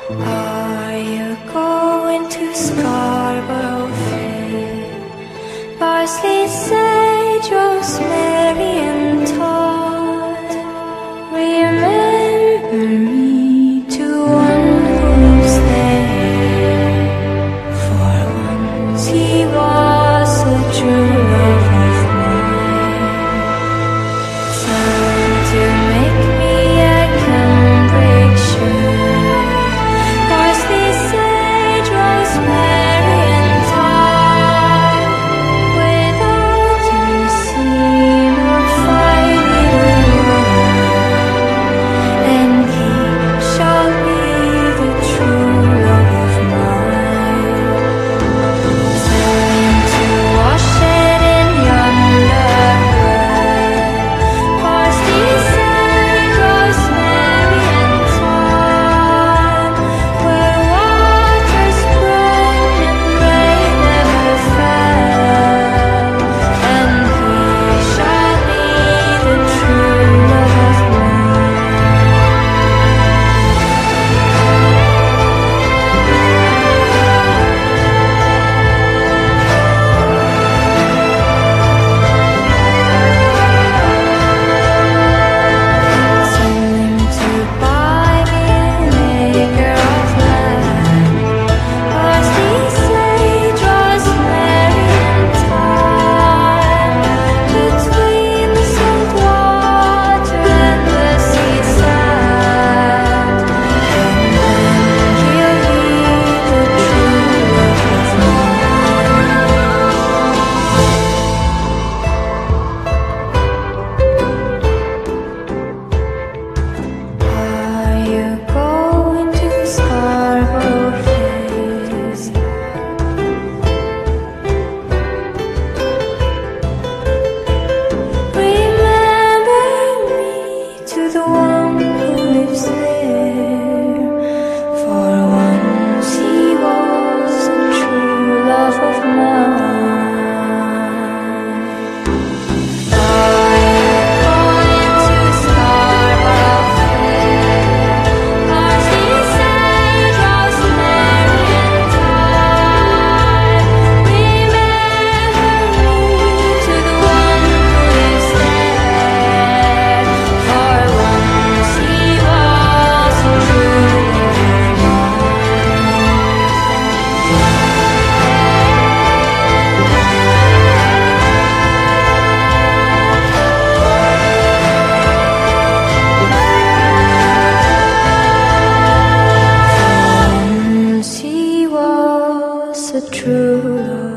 Are you going to Scarborough Fair? Parsley, sage, rosemary and thyme. Remember me to one who's there. For once he was a true love of mine. Time to make me a cambric shirt. Parsley, sage, rosemary and thyme. Without any seam or fine little word. And he shall be the true love of mine. Tell him to wash it in yonder well. Parsley, sage, rosemary and thyme. Where waters sprang and rain never fell. And he shall be the true love of mine. Tell him to buy me an acre of land. Parsley, sage, rosemary and thyme. Between the salt water and the sea sand. And then he'll be the true love of mine. Are you going to Scarborough Fair? Remember me to the one who lives there. For once he was a true love of mine. Are you going to Scarborough Fair? Parsley, sage, rosemary and thyme. Remember me to the one who lives there. For once he was a true love of mine. Once he was a true love.